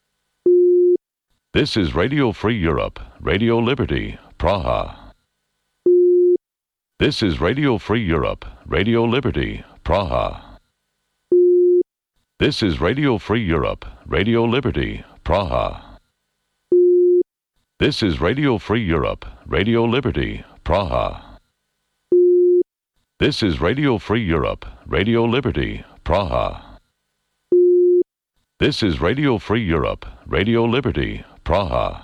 This is Radio Free Europe, Radio Liberty, Praha. This is Radio Free Europe, Radio Liberty, Praha. This is Radio Free Europe, Radio Liberty, Praha. This is Radio Free Europe, Radio Liberty, Praha. This is Radio Free Europe, Radio Liberty, Praha. This is Radio Free Europe, Radio Liberty, Praha.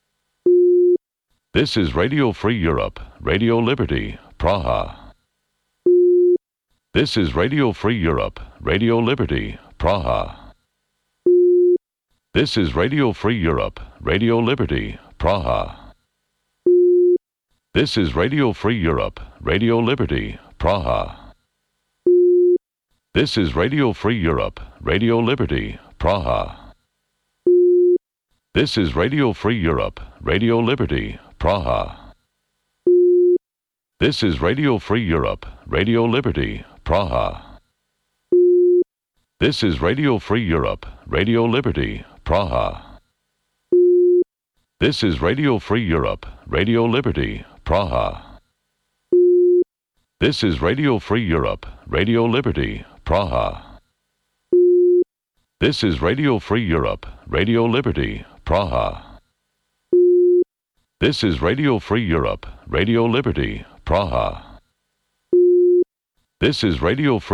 This is Radio Free Europe, Radio Liberty, Praha. This is Radio Free Europe, Radio Liberty, Praha. This is Radio Free Europe, Radio Liberty, Praha. This is Radio Free Europe, Radio Liberty, Praha. This is Radio Free Europe, Radio Liberty, Praha. This is Radio Free Europe, Radio Liberty, Praha. This is Radio Free Europe, Radio Liberty, Praha. This is Radio Free Europe, Radio Liberty, Praha. This is Radio Free Europe, Radio Liberty, Praha. This is Radio Free Europe, Radio Liberty, Praha. This is Radio Free Europe, Radio Liberty, Praha. This is Radio Free Europe, Radio Liberty, Praha. This is Radio Free